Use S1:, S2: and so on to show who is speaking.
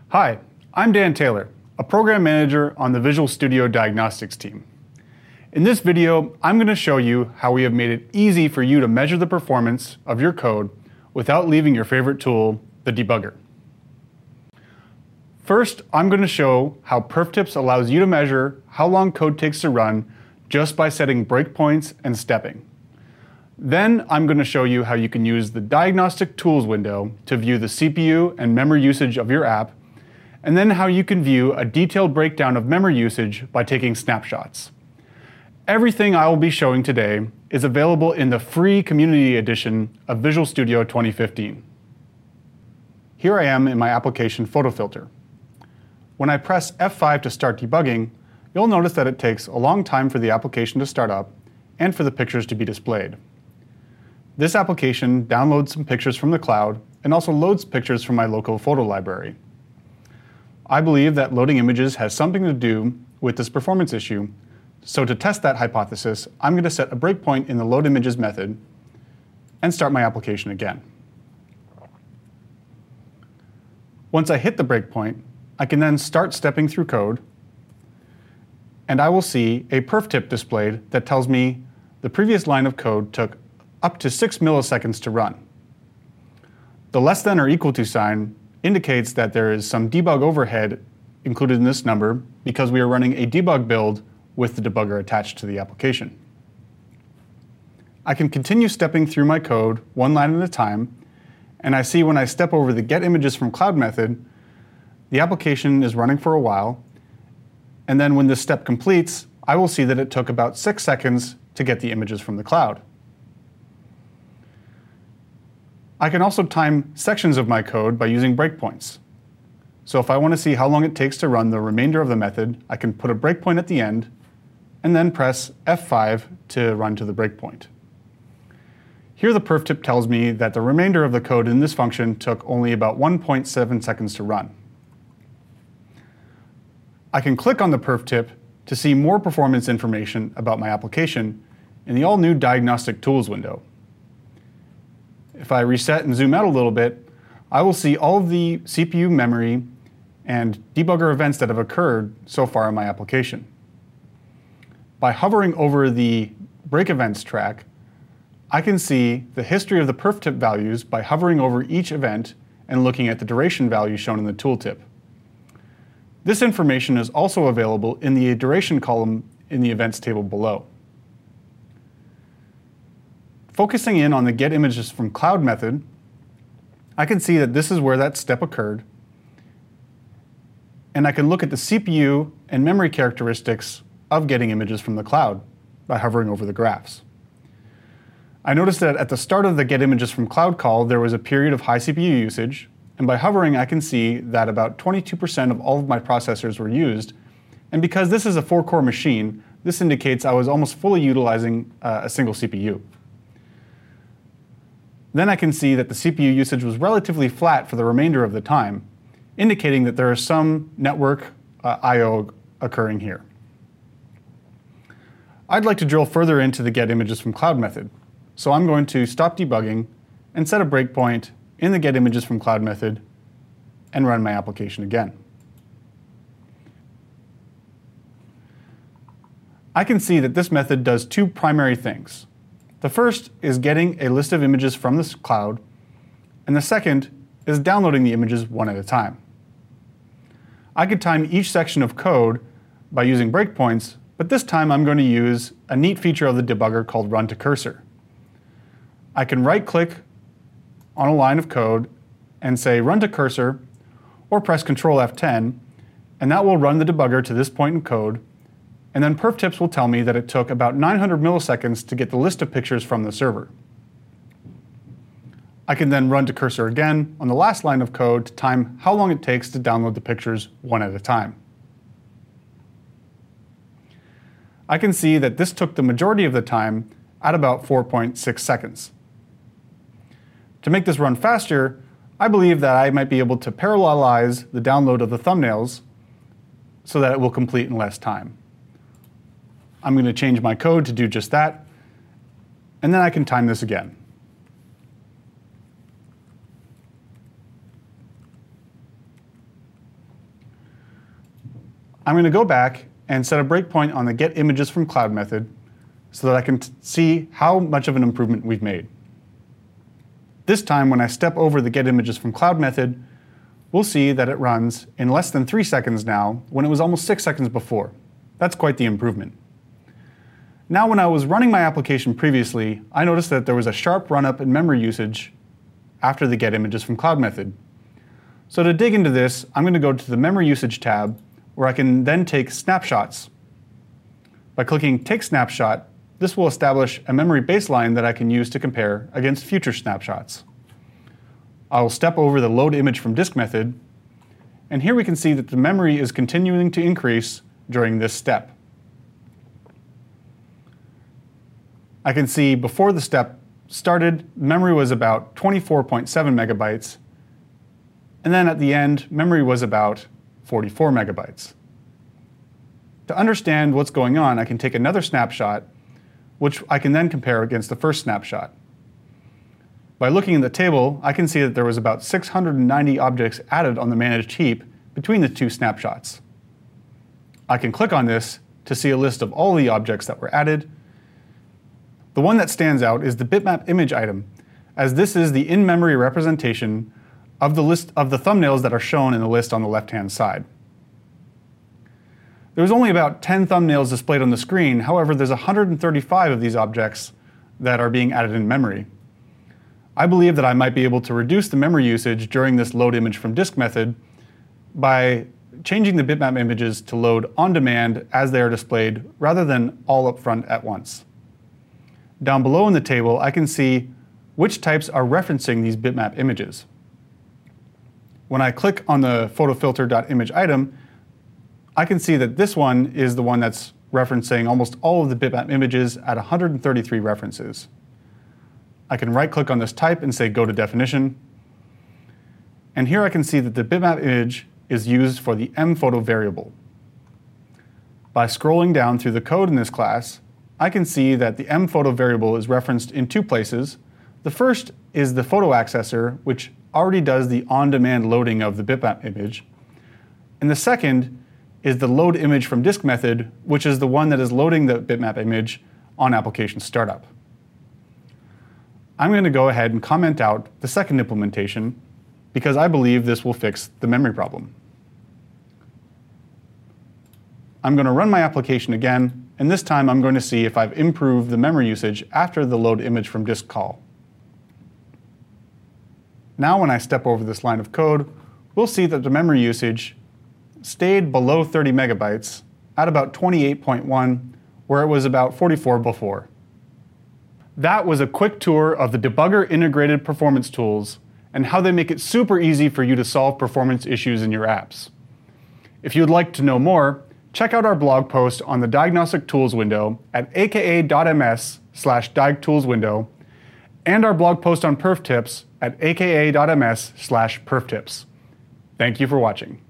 S1: Hi, I'm Dan Taylor, a program manager on the Visual Studio Diagnostics team. In this video, I'm going to show you how we have made it easy for you to measure the performance of your code without leaving your favorite tool, the debugger. First, I'm going to show how PerfTips allows you to measure how long code takes to run just by setting breakpoints and stepping. Then I'm going to show you how you can use the Diagnostic Tools window to view the CPU and memory usage of your app, and then how you can view a detailed breakdown of memory usage by taking snapshots. Everything I will be showing today is available in the free Community Edition of Visual Studio 2015. Here I am in my application PhotoFilter. When I press F5 to start debugging, you'll notice that it takes a long time for the application to start up and for the pictures to be displayed. This application downloads some pictures from the cloud and also loads pictures from my local photo library. I believe that loading images has something to do with this performance issue, so to test that hypothesis, I'm going to set a breakpoint in the load images method and start my application again. Once I hit the breakpoint, I can then start stepping through code, and I will see a PerfTip displayed that tells me the previous line of code took up to 6 milliseconds to run. The less than or equal to sign indicates that there is some debug overhead included in this number because we are running a debug build with the debugger attached to the application. I can continue stepping through my code one line at a time, and I see when I step over the getImagesFromCloud method, the application is running for a while, and then when this step completes, I will see that it took about 6 seconds to get the images from the cloud. I can also time sections of my code by using breakpoints. So if I want to see how long it takes to run the remainder of the method, I can put a breakpoint at the end and then press F5 to run to the breakpoint. Here the PerfTip tells me that the remainder of the code in this function took only about 1.7 seconds to run. I can click on the PerfTip to see more performance information about my application in the all-new Diagnostic Tools window. If I reset and zoom out a little bit, I will see all of the CPU memory and debugger events that have occurred so far in my application. By hovering over the break events track, I can see the history of the PerfTip values by hovering over each event and looking at the duration value shown in the tooltip. This information is also available in the duration column in the events table below. Focusing in on the getImagesFromCloud method, I can see that this is where that step occurred, and I can look at the CPU and memory characteristics of getting images from the cloud by hovering over the graphs. I noticed that at the start of the getImagesFromCloud call, there was a period of high CPU usage, and by hovering, I can see that about 22% of all of my processors were used, and because this is a 4-core machine, this indicates I was almost fully utilizing a single CPU. Then I can see that the CPU usage was relatively flat for the remainder of the time, indicating that there is some network I/O occurring here. I'd like to drill further into the getImagesFromCloud method, so I'm going to stop debugging and set a breakpoint in the getImagesFromCloud method and run my application again. I can see that this method does two primary things. The first is getting a list of images from this cloud, and the second is downloading the images one at a time. I could time each section of code by using breakpoints, but this time I'm going to use a neat feature of the debugger called Run to Cursor. I can right-click on a line of code and say Run to Cursor, or press Ctrl F10, and that will run the debugger to this point in code, and then PerfTips will tell me that it took about 900 milliseconds to get the list of pictures from the server. I can then run to cursor again on the last line of code to time how long it takes to download the pictures one at a time. I can see that this took the majority of the time at about 4.6 seconds. To make this run faster, I believe that I might be able to parallelize the download of the thumbnails so that it will complete in less time. I'm going to change my code to do just that, and then I can time this again. I'm going to go back and set a breakpoint on the getImagesFromCloud cloud method so that I can see how much of an improvement we've made. This time, when I step over the getImagesFromCloud method, we'll see that it runs in less than 3 seconds now, when it was almost 6 seconds before. That's quite the improvement. Now, when I was running my application previously, I noticed that there was a sharp run-up in memory usage after the getImagesFromCloud method. So to dig into this, I'm going to go to the Memory Usage tab, where I can then take snapshots. By clicking Take Snapshot, this will establish a memory baseline that I can use to compare against future snapshots. I will step over the Load Image from Disk method, and here we can see that the memory is continuing to increase during this step. I can see before the step started, memory was about 24.7 megabytes, and then at the end, memory was about 44 megabytes. To understand what's going on, I can take another snapshot, which I can then compare against the first snapshot. By looking in the table, I can see that there was about 690 objects added on the managed heap between the two snapshots. I can click on this to see a list of all the objects that were added. The one that stands out is the bitmap image item, as this is the in-memory representation of the list of the thumbnails that are shown in the list on the left-hand side. There's only about 10 thumbnails displayed on the screen. However, there's 135 of these objects that are being added in memory. I believe that I might be able to reduce the memory usage during this load image from disk method by changing the bitmap images to load on demand as they are displayed rather than all up front at once. Down below in the table, I can see which types are referencing these bitmap images. When I click on the photofilter.image item, I can see that this one is the one that's referencing almost all of the bitmap images at 133 references. I can right-click on this type and say Go to Definition. And here I can see that the bitmap image is used for the mPhoto variable. By scrolling down through the code in this class, I can see that the mPhoto variable is referenced in two places. The first is the photo accessor, which already does the on-demand loading of the bitmap image. And the second is the load image from disk method, which is the one that is loading the bitmap image on application startup. I'm going to go ahead and comment out the second implementation because I believe this will fix the memory problem. I'm going to run my application again, and this time I'm going to see if I've improved the memory usage after the load image from disk call. Now when I step over this line of code, we'll see that the memory usage stayed below 30 megabytes at about 28.1, where it was about 44 before. That was a quick tour of the Debugger integrated performance tools and how they make it super easy for you to solve performance issues in your apps. If you'd like to know more, check out our blog post on the Diagnostic Tools window at aka.ms/diagtools window and our blog post on perf tips at aka.ms/perf tips. Thank you for watching.